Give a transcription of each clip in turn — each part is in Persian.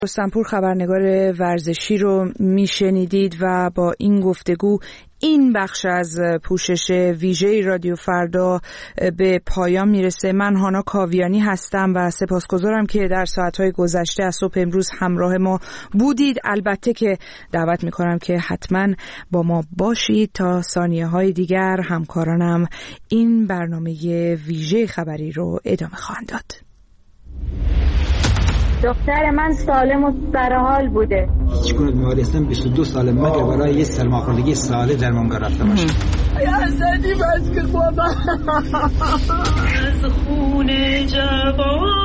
رستمپور خبرنگار ورزشی رو میشنیدید و با این گفتگو این بخش از پوشش ویژه رادیو فردا به پایان میرسه. من هانا کاویانی هستم و سپاسگزارم که در ساعتهای گذشته از صبح امروز همراه ما بودید. البته که دعوت میکنم که حتما با ما باشید تا ثانیه های دیگر. همکارانم این برنامه ویژه خبری رو ادامه خواهند داد. دختر من سالم و سرحال بوده. هیچ گونه بیماری هستم 22 سال مگر برای یه سرماخوردگی ساله درمانگاه رفته باشم. یا زدی بس که بابا از خون جوانان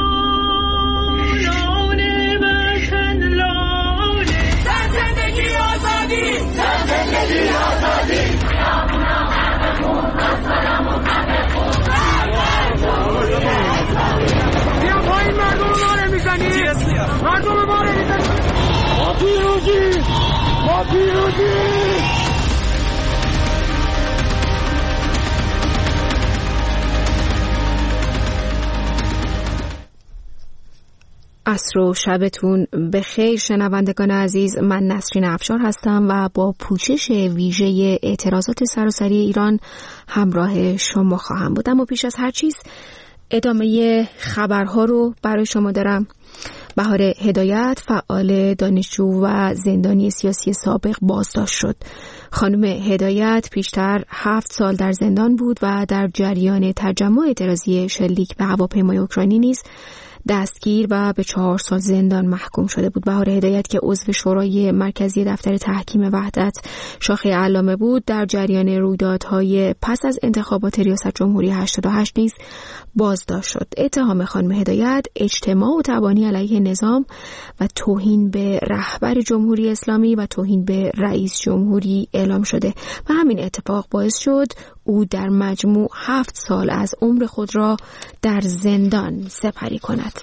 وطن لاله زندگی آزادی زندگی آزادی بیا پایین مردم ما رو میزنی مردم ما رو میزنی ما پیروزی ما پیروزی. عصر و شبتون بخیر شنوندگان عزیز. من نسرین افشار هستم و با پوشش ویژه اعتراضات سراسری ایران همراه شما خواهم بود. اما پیش از هر چیز ادامه خبرها رو برای شما دارم. بهار هدایت فعال دانشجو و زندانی سیاسی سابق بازداشت شد. خانم هدایت پیشتر 7 سال در زندان بود و در جریان تجمع اعتراضی شلیک به هواپیمای اوکراینی نیز دستگیر و به 4 سال زندان محکوم شده بود. بهار هدایت که عضو شورای مرکزی دفتر تحکیم وحدت شاخه علامه بود، در جریان رویدادهای پس از انتخابات ریاست جمهوری 88 نیز بازداشت شد. اتهام خانم هدایت اجتماع و تبانی علیه نظام و توهین به رهبر جمهوری اسلامی و توهین به رئیس جمهوری اعلام شده و همین اتفاق باعث شد او در مجموع 7 سال از عمر خود را در زندان سپری کند.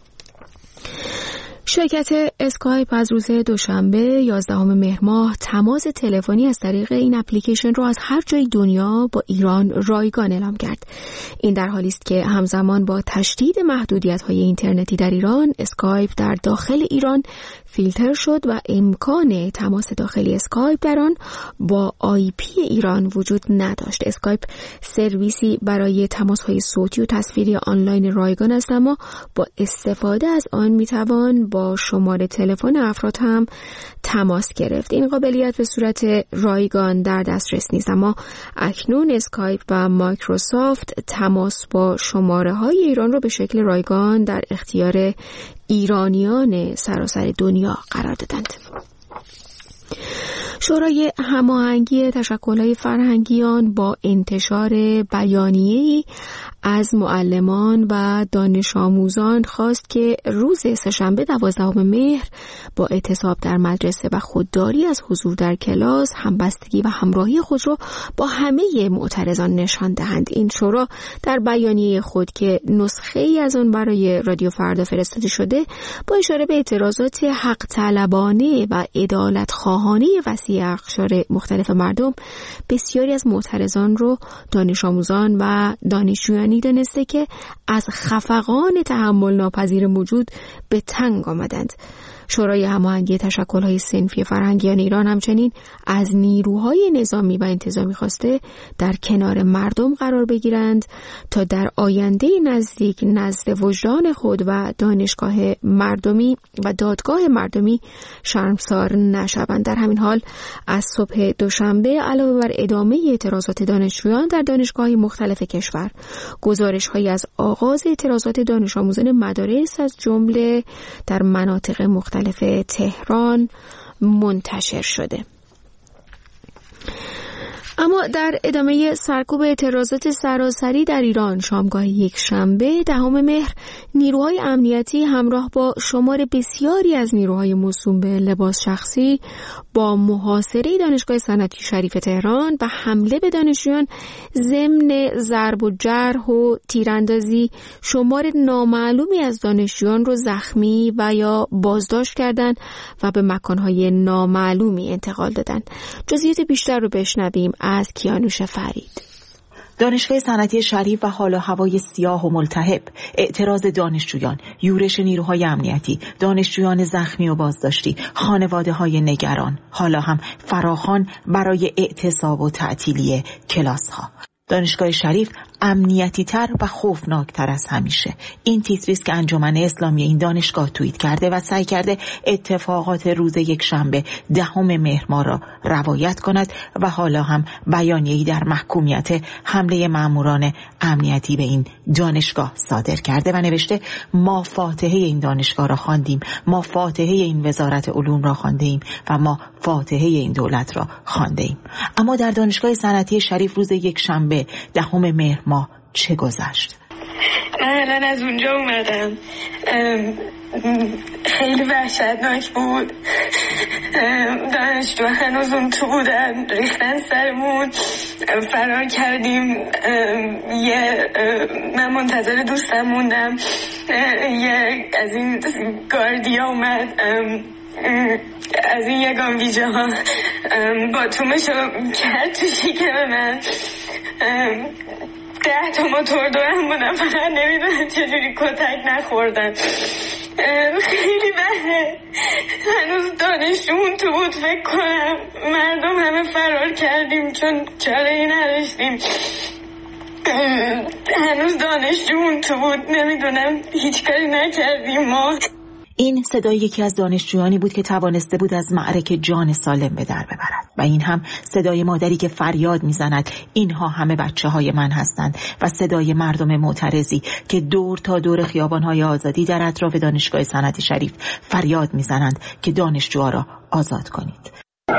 شرکت اسکایپ از روز دوشنبه 11 مهر ماه تماس تلفنی از طریق این اپلیکیشن را از هر جای دنیا با ایران رایگان اعلام کرد. این در حالی است که همزمان با تشدید محدودیت‌های اینترنتی در ایران، اسکایپ در داخل ایران فیلتر شد و امکان تماس داخلی اسکایپ در آن با IP ایران وجود نداشت. اسکایپ سرویسی برای تماس‌های صوتی و تصویری آنلاین رایگان است، اما با استفاده از آن می‌توان با شماره تلفن افراد هم تماس گرفت. این قابلیت به صورت رایگان در دسترس نیست، اما اکنون اسکایپ و مایکروسافت تماس با شماره‌های ایران را به شکل رایگان در اختیار ایرانیان سراسر دنیا قرار دادند. شورای هماهنگی تشکل‌های فرهنگیان با انتشار بیانیه‌ای از معلمان و دانش آموزان خواست که روز سه‌شنبه 12 مهر با اعتصاب در مدرسه و خودداری از حضور در کلاس همبستگی و همراهی خود را با همه معترضان نشان دهند. این شورا در بیانیه خود که نسخه‌ای از آن برای رادیو فردا فرستاده شده با اشاره به اعتراضات حق طلبانه و عدالت خواهانه وسیع اقشار مختلف مردم، بسیاری از معترضان رو دانش آموزان و دانشجویانی دانسته که از خفقان تحمل ناپذیر موجود به تنگ آمدند. شورای هماهنگی تشکل‌های صنفی فرهنگیان ایران همچنین از نیروهای نظامی و انتظامی خواسته در کنار مردم قرار بگیرند تا در آینده نزدیک نزد وجدان خود و دانشگاه مردمی و دادگاه مردمی شرمسار نشوند. در همین حال از صبح دوشنبه علاوه بر ادامه اعتراضات دانشجویان در دانشگاه‌های مختلف کشور، گزارش‌هایی از آغاز اعتراضات دانش آموزان مدارس از جمله در مناطق مختلف تهران منتشر شده. اما در ادامه سرکوب اعتراضات سراسری در ایران، شامگاه یک شنبه 10 مهر نیروهای امنیتی همراه با شمار بسیاری از نیروهای موسوم به لباس شخصی با محاصره دانشگاه صنعتی شریف تهران و حمله به دانشجویان ضمن ضرب و جرح و تیراندازی شمار نامعلومی از دانشجویان رو زخمی و یا بازداشت کردند و به مکانهای نامعلومی انتقال دادند. جزئیات بیشتر رو بشنویم از کیانوش فرید. دانشگاه صنعتی شریف و حال و هوای سیاه و ملتهب، اعتراض دانشجویان، یورش نیروهای امنیتی، دانشجویان زخمی و بازداشتی، خانواده‌های نگران، حالا هم فراخوان برای اعتصاب و تعطیلی کلاس‌ها. دانشگاه شریف امنیتی تر و خوفناک تر از همیشه. این تیتریست که انجمن اسلامی این دانشگاه توییت کرده و سعی کرده اتفاقات روز یکشنبه 10 مهر ماه را روایت کند و حالا هم بیانیه‌ای در محکومیت حمله ماموران امنیتی به این دانشگاه صادر کرده و نوشته ما فاتحه این دانشگاه را خواندیم، ما فاتحه این وزارت علوم را خواندیم و ما فاتحه این دولت را خواندیم. اما در دانشگاه صنعتی شریف روز یکشنبه 10 مهر ماه چه گذشت؟ من الان از اونجا اومدم. خیلی وحشتناک بود. دانشجو هنوز اون تو بودن، ریختن سرمون، فرار کردیم. من منتظر دوستم موندم. از این گاردیا اومد، از این یگان ویژه ها با تومشو کرد تو شکم من. 10 موتور دورم بودم، فقط نمیدونم چجوری کتک نخوردن. خیلی بده. هنوز دانشجومون تو بود فکر کنم. مردم همه فرار کردیم چون چاره‌ای نداشتیم. هنوز دانشجومون تو بود، نمیدونم هیچ کاری نکردیم ما. این صدای یکی از دانشجویانی بود که توانسته بود از معرکه جان سالم به در ببرد و این هم صدای مادری که فریاد میزند اینها همه بچه‌های من هستند و صدای مردم معترضی که دور تا دور خیابان‌های آزادی در اطراف دانشگاه صنعتی شریف فریاد میزنند که دانشجوها را آزاد کنید.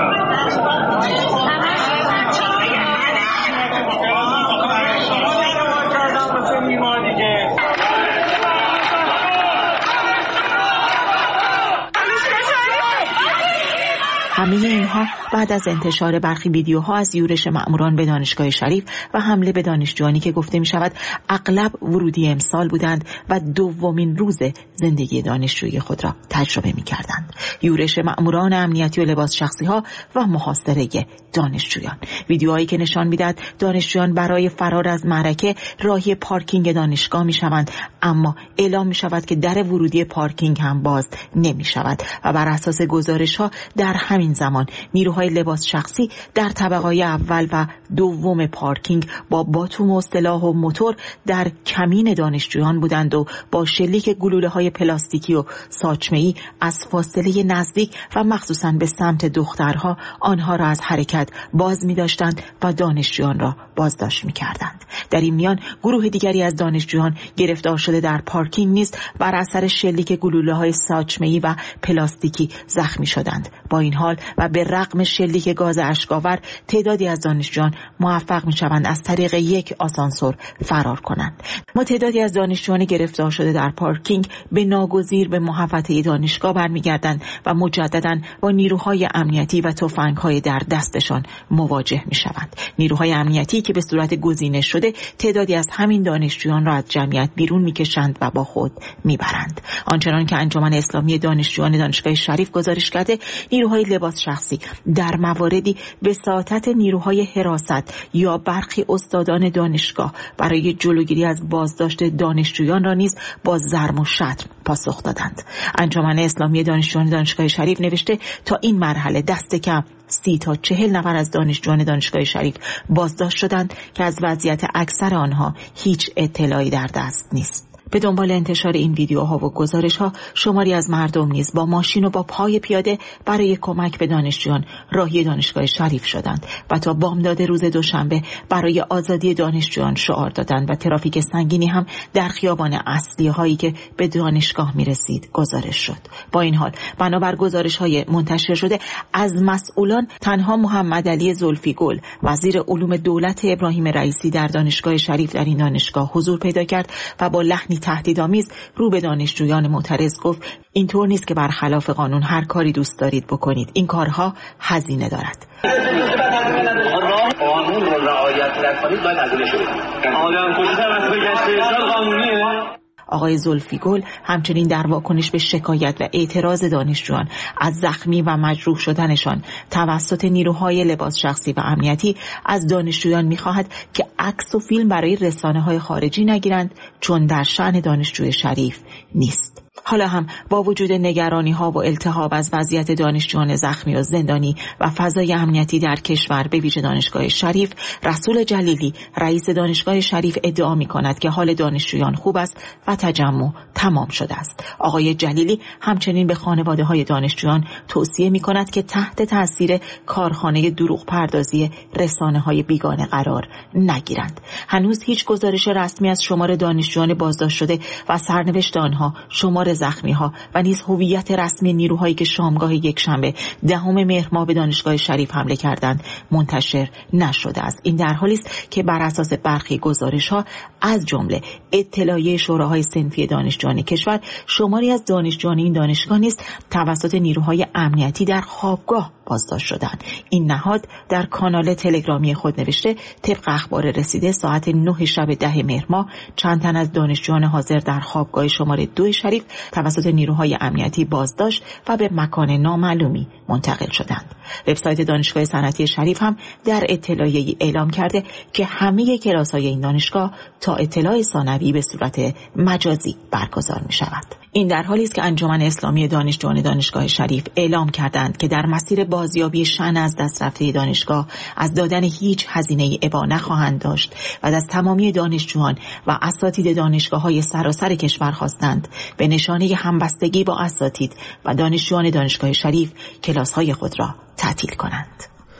همه اینها بعد از انتشار برخی ویدیوها از یورش مأموران به دانشگاه شریف و حمله به دانشجویانی که گفته می شود اغلب ورودی امسال بودند و دومین روز زندگی دانشجویی خود را تجربه می کردند. یورش مأموران امنیتی و لباس شخصی ها و محاصره دانشجویان. ویدیوهایی که نشان میداد دانشجویان برای فرار از معرکه راهی پارکینگ دانشگاه می شوند، اما اعلام می شود که در ورودی پارکینگ هم باز نمی شود و بر اساس گزارش ها در همین زمان نیروهای لباس شخصی در طبقه‌های اول و دوم پارکینگ با باتوم و سلاح و موتور در کمین دانشجویان بودند و با شلیک گلوله‌های پلاستیکی و ساچمه‌ای از فاصله نزدیک و مخصوصاً به سمت دخترها آنها را از حرکت باز می‌داشتند و دانشجویان را بازداشت می‌کردند. در این میان گروه دیگری از دانشجویان گرفتار شده در پارکینگ نیز بر اثر شلیک گلوله‌های ساچمه‌ای و پلاستیکی زخمی شدند. با این حال و به رغم شلیک گاز اشک‌آور تعدادی از دانشجویان موفق می‌شوند از طریق یک آسانسور فرار کنند. ما تعدادی از دانشجویان گرفتار شده در پارکینگ به ناگزیر به محوطه دانشگاه برمیگردند و مجدداً با نیروهای امنیتی و تفنگ‌های در دستشان مواجه می‌شوند. نیروهای امنیتی که به صورت گزینش شده تعدادی از همین دانشجویان را از جمعیت بیرون می‌کشند و با خود می‌برند. آنچنان که انجمن اسلامی دانشجویان دانشگاه شریف گزارش کرده، نیروهای لباس شخصی در مواردی وساطت نیروهای حراست یا برخی استادان دانشگاه برای جلوگیری از بازداشت دانشجویان را نیز با ضرب و شتم پاسخ دادند. انجمن اسلامی دانشجویان دانشگاه شریف نوشته تا این مرحله دست کم 30 تا 40 نفر از دانشجویان دانشگاه شریف بازداشت شدند که از وضعیت اکثر آنها هیچ اطلاعی در دست نیست. به دنبال انتشار این ویدیوها و گزارش‌ها شماری از مردم نیز با ماشین و با پای پیاده برای کمک به دانشجویان راهی دانشگاه شریف شدند و تا بامداد روز دوشنبه برای آزادی دانشجویان شعار دادند و ترافیک سنگینی هم در خیابان اصلی هایی که به دانشگاه می‌رسید گزارش شد. با این حال بنابر گزارش‌های منتشر شده از مسئولان تنها محمد علی زلفیگل وزیر علوم دولت ابراهیم رئیسی در دانشگاه شریف در این دانشگاه حضور پیدا کرد و با لحنی تهدیدآمیز رو به دانشجویان معترض گفت اینطور نیست که برخلاف قانون هر کاری دوست دارید بکنید، این کارها هزینه دارد. قانون رو رعایت نکنید باید هزینه شده. آدم کشی توسط گشت ارشاد قانونیه. آقای زلفیگل همچنین در واکنش به شکایت و اعتراض دانشجویان از زخمی و مجروح شدنشان توسط نیروهای لباس شخصی و امنیتی از دانشجویان می‌خواهد که عکس و فیلم برای رسانه‌های خارجی نگیرند، چون در شأن دانشجوی شریف نیست. حالا هم با وجود نگرانی‌ها و التهاب از وضعیت دانشجویان زخمی و زندانی و فضای امنیتی در کشور به ویژه دانشگاه شریف، رسول جلیلی رئیس دانشگاه شریف ادعا می‌کند که حال دانشجویان خوب است و تجمع تمام شده است. آقای جلیلی همچنین به خانواده‌های دانشجویان توصیه می‌کند که تحت تاثیر کارخانه دروغ پردازی رسانه‌های بیگانه قرار نگیرند. هنوز هیچ گزارش رسمی از شمار دانشجویان بازداشت شده و سرنوشت آنها، شمار زخمی‌ها و نیز هویت رسمی نیروهایی که شامگاه یکشنبه 10 مهر ماه به دانشگاه شریف حمله کردند منتشر نشده است. این در حالی است که بر اساس برخی گزارش‌ها از جمله اطلاعیه شوراهای صنفی دانشجویان کشور، شماری از دانشجویان این دانشگاه نیز توسط نیروهای امنیتی در خوابگاه بازداشت شدند. این نهاد در کانال تلگرامی خود نوشته طبق اخبار رسیده ساعت 9 شب 10 مهر ماه چند تن از دانشجویان حاضر در خوابگاه شماره 2 شریف توسط نیروهای امنیتی بازداشت و به مکان نامعلومی منتقل شدند. وبسایت دانشگاه صنعتی شریف هم در اطلاعیه‌ای اعلام کرده که همه کلاس‌های این دانشگاه تا اطلاع ثانوی به صورت مجازی برگزار می‌شود. این در حالی است که انجمن اسلامی دانشجویان دانشگاه شریف اعلام کردند که در مسیر بازیابی شأن از دست رفته دانشگاه از دادن هیچ هزینه‌ای ابا نخواهند داشت و از تمامی دانشجویان و اساتید دانشگاه‌های سراسر کشور خواستند به نشانه همبستگی با اساتید و دانشجویان دانشگاه شریف کلاس‌های خود را تعطیل کنند.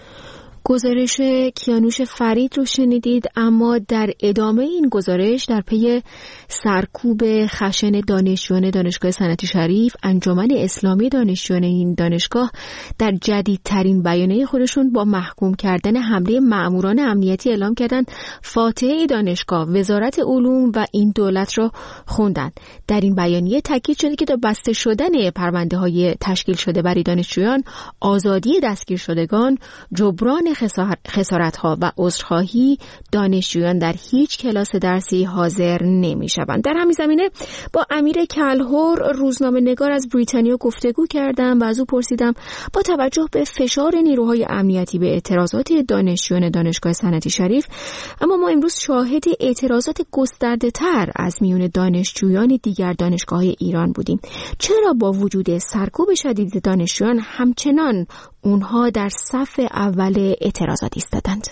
گزارش کیانوش فرید رو شنیدید، اما در ادامه این گزارش در پی سرکوب خشن دانشجویان دانشگاه صنعتی شریف، انجمن اسلامی دانشجویان این دانشگاه در جدیدترین بیانیه خودشون با محکوم کردن حمله مأموران امنیتی اعلام کردند فاتحه دانشگاه، وزارت علوم و این دولت را خواندند. در این بیانیه تاکید شده که تا بسته شدن پرونده‌های تشکیل شده برای دانشجویان، آزادی دستگیر شدگان، جبران خسارت‌ها و عذرخواهی، دانشجویان در هیچ کلاس درسی حاضر نمی‌شوند. در همین زمینه با امیر کلهر، روزنامه‌نگار از بریتانیا گفتگو کردم و از او پرسیدم با توجه به فشار نیروهای امنیتی به اعتراضات دانشجویان دانشگاه صنعتی شریف، اما ما امروز شاهد اعتراضات گسترده‌تر از میون دانشجویان دیگر دانشگاه‌های ایران بودیم. چرا با وجود سرکوب شدید دانشجویان همچنان اونها در صف اول اعتراضات ایستادند؟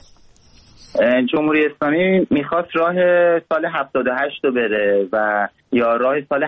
جمهوری اسلامی میخواست راه سال 78 رو بره و یا راه سال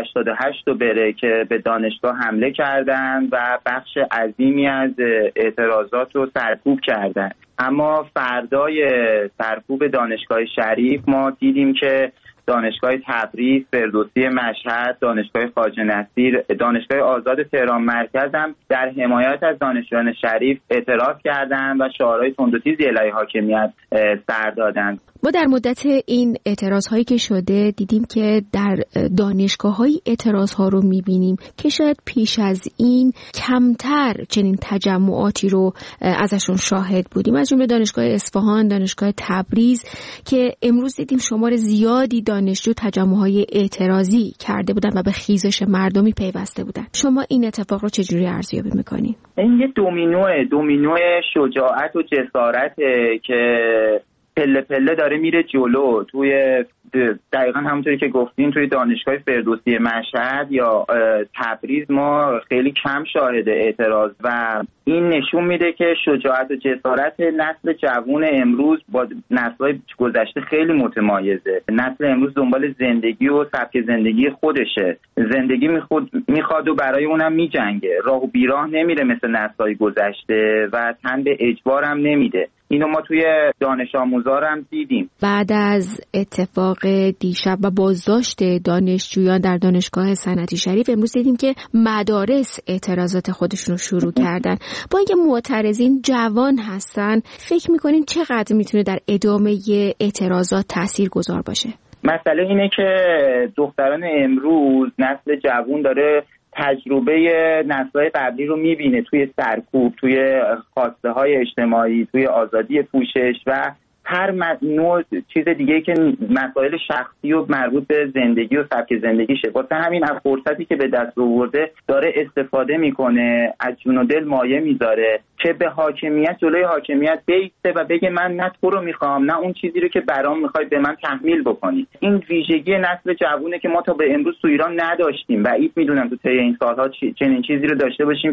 88 رو بره که به دانشگاه حمله کردن و بخش عظیمی از اعتراضات رو سرکوب کردن. اما فردای سرکوب دانشگاه شریف ما دیدیم که دانشگاه تبریز، فردوسی مشهد، دانشگاه خواجه نصیر، دانشگاه آزاد تهران مرکز هم در حمایت از دانشجویان شریف اعتراض کردند و شعارهای تند و تیزی علیه حاکمیت سر دادند. ما در مدت این اعتراض‌هایی که شده دیدیم که در دانشگاه‌های اعتراض‌ها رو می‌بینیم که شاید پیش از این کمتر چنین تجمعاتی رو ازشون شاهد بودیم، از جمله دانشگاه اصفهان، دانشگاه تبریز که امروز دیدیم شمار زیادی دانشجو تجمع‌های اعتراضی کرده بودن و به خیزش مردمی پیوسته بودن. شما این اتفاق رو چجوری ارزیابی می‌کنید؟ این یه دومینو شجاعت و جسارته که پله پله داره میره جلو. توی دقیقا همونطوری که گفتین توی دانشگاه فردوسی مشهد یا تبریز ما خیلی کم شاهد اعتراض و این نشون میده که شجاعت و جسارت نسل جوان امروز با نسل‌های گذشته خیلی متمایزه. نسل امروز دنبال زندگی و سبک زندگی خودشه، زندگی میخواد و برای اونم میجنگه، راه و بیراه نمیره مثل نسل‌های گذشته و تن به اجبار هم نمیده. اینو ما توی دانش آموزا هم دیدیم. بعد از اتفاق دیشب و بازداشت دانشجویان در دانشگاه صنعتی شریف، امروز دیدیم که مدارس اعتراضات خودشون رو شروع کردن. با اینکه معترضین جوان هستن، فکر میکنین چقدر میتونه در ادامه اعتراضات تاثیرگذار باشه؟ مسئله اینه که دختران امروز، نسل جوان داره تجربه نسل‌های قبلی رو میبینه توی سرکوب، توی خواسته های اجتماعی، توی آزادی پوشش و هر نوع چیز دیگه که مسائل شخصی و مربوط به زندگی و سبک زندگیشه. واسه همین از فرصتی که به دست آورده داره استفاده میکنه، از جون و دل مایه میذاره که به حاکمیت، جلوی حاکمیت بیسته و بگه من نه تو رو میخوام نه اون چیزی رو که برام میخوای به من تحمیل بکنی. این ویژگی نسل جوونه که ما تا به امروز تو ایران نداشتیم و بعید میدونم تو طی این سالها چنین چیزی رو داشته باشیم